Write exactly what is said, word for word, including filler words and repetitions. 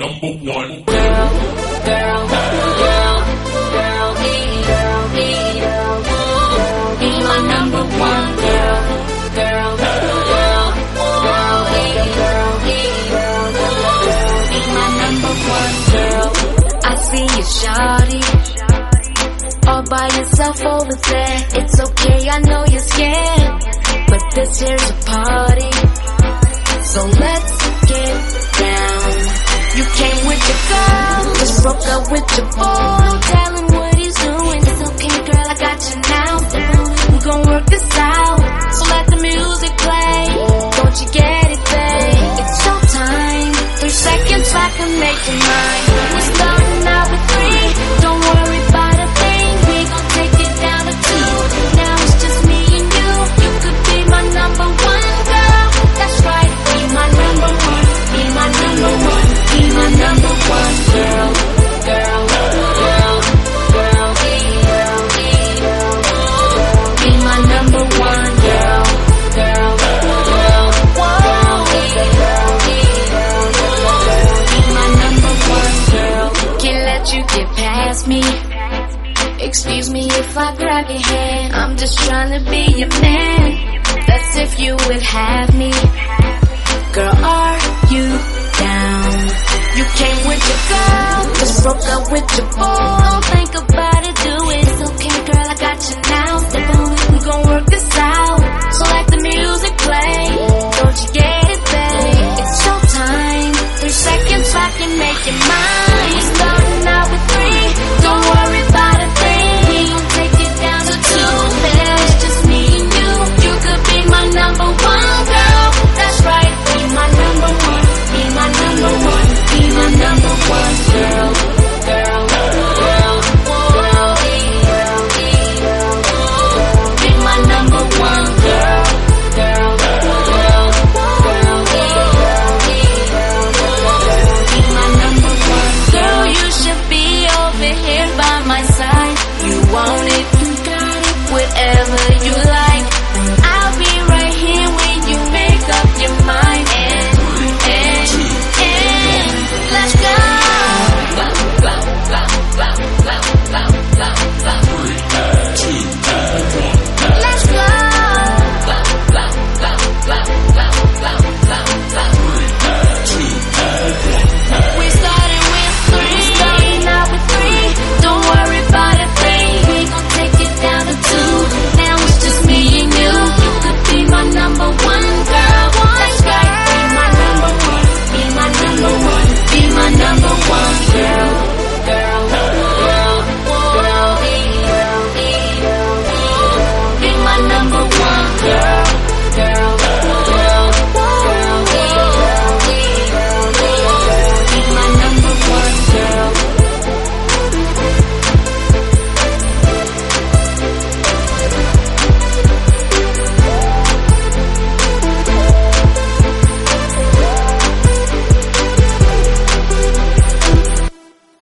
number one. Girl, girl, girl, girl, be, girl, be, be my number one. Girl, girl, girl, girl, be, girl, be, be my number one. Girl, I see you, shawty, all by yourself over there. It's okay, I know you're scared, but this here's a party, so let's get down. You came with your girl, just broke up with your boy. Don't tell him what he's doing. It's okay, girl, I got you now. We gon' work this out, so let the music play. Don't you get it, babe? It's showtime. Three seconds, I can make you mine. We're starting out with three. Don't worry about a thing. We gon' take it down to two. Now it's just me and you. You could be my number one, girl. That's right, be my number one. Be my number one. Be my number one, girl, girl, girl, girl, be, girl, be, be my number one, girl, girl, girl, whoa, be, girl, be, be my number one, girl. Can't let you get past me. Excuse me if I grab your hand. I'm just trying to be your man. That's if you would have me. Girl, are you down? You came with your girl, just broke up with your boy. Don't think about it, do it. It's okay, girl, I got you now. We gon' work this out, so let the music play. Don't you get it, babe? It's showtime. Three seconds, I can make you mine. We're starting out with three. Don't worry.